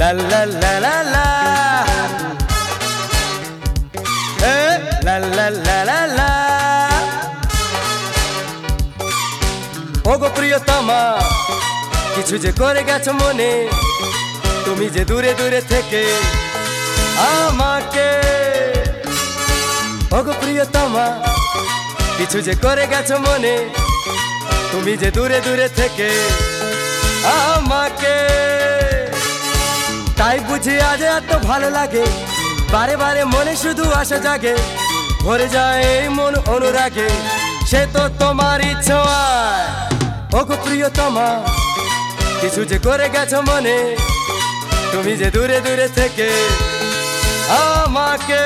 La la la la la, la la la la la। ওগো প্রিয়তমা, কিছু যে করে গেছো মনে, তুমি যে দূরে দূরে থেকে আমাকে। ওগো প্রিয়তমা, কিছু যে করে গেছো মনে, তুমি যে দূরে দূরে থেকে আমাকে। তাই বুঝি আজ এত ভালো লাগে, বারে বারে মনে শুধু আশা জাগে, ভরে যায় এই মন অনুরাগে, সে তো তোমারই ছোঁয়ায়। ওগো প্রিয়তমা, কিছু যে করে গেছো মনে, তুমি যে দূরে দূরে থেকে আমাকে।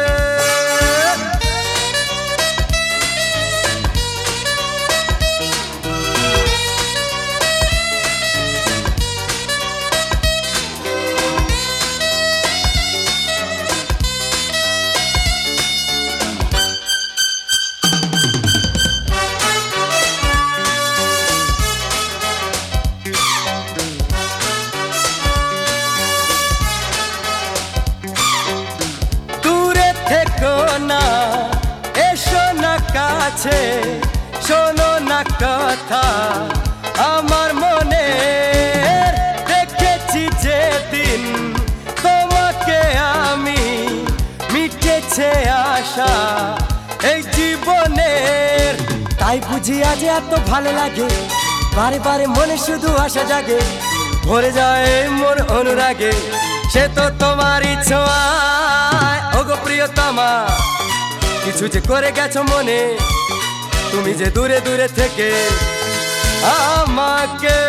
না এসো না কাছে, শোনো না কথা আমার মনে। দেখেছি যেদিন তোমাকে আমি, মিটেছে আশা এই জীবনের। তাই বুঝি আজ এত ভালো লাগে, বারে বারে মনে শুধু আশা জাগে, ভরে যায় মন অনুরাগে, সে তো তোমারই ছোঁয়ায়। ওগো প্রিয়তমা, কিছু যে করে গেছো মনে, তুমি যে দূরে দূরে থেকে আমাকে।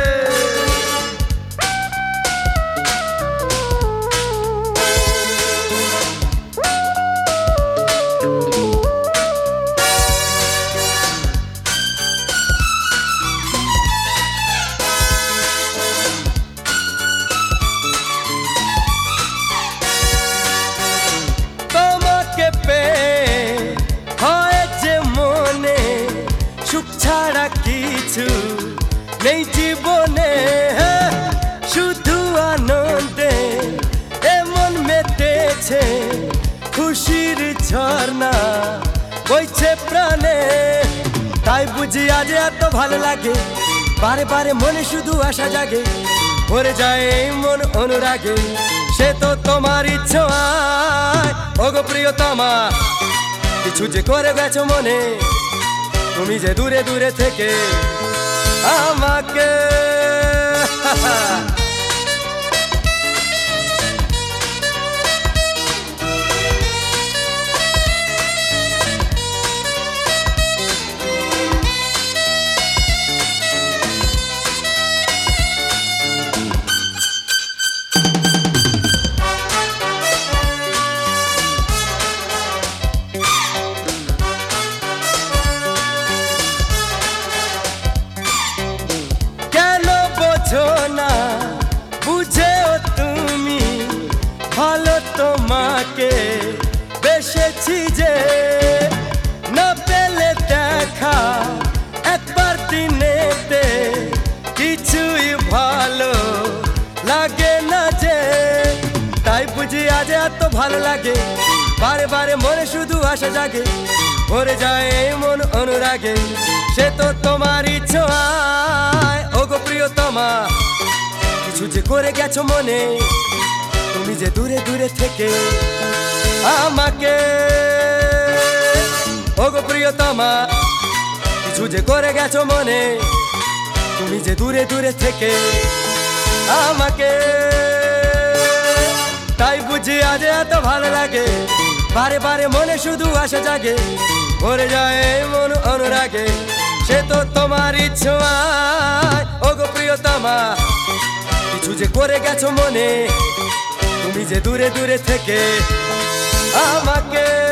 হয়েছে মনে সুখ ছাড়া কিছু নেই জীবনে, শুধু আনন্দে এমন মেতেছে, খুশির ঝর্ণা বইছে প্রাণে। তাই বুঝি আজ এত ভালো লাগে, বারে বারে মনে শুধু আশা জাগে, ভরে যায় মন অনুরাগে, সে তো তোমারই ছোঁয়ায়। ওগো প্রিয়তমা, কিছু যে করে গেছো মনে, তুমি যে দূরে দূরে থেকে আমাকে। না বুঝেও তুমি, ভালো তোমাকে বেসেছি যে, না পেলে দেখা একবার দিনেতে, কিছুই ভালো লাগে না যে। তাই বুঝি আজ এত ভালো লাগে, বারে বারে মনে শুধু আশা জাগে, ভরে যায় মন অনুরাগে, সে তো তোমারই ছোঁয়ায়। ওগো প্রিয়তমা, কিছু যে করে গেছো মনে, তুমি যে দূরে দূরে থেকে আমাকে। ওগো প্রিয়তমা, কিছু যে করে গেছো মনে, তুমি যে দূরে দূরে থেকে আমাকে। তাই বুঝি আজ এত ভালো লাগে, বারে বারে মনে শুধু আশা জাগে, ভরে যায় মন অনুরাগে, সে তো তোমারই ছোঁয়ায়। ওগো প্রিয়তমা, কিছু যে করে গেছো মনে, তুমি যে দূরে দূরে থেকে আমাকে।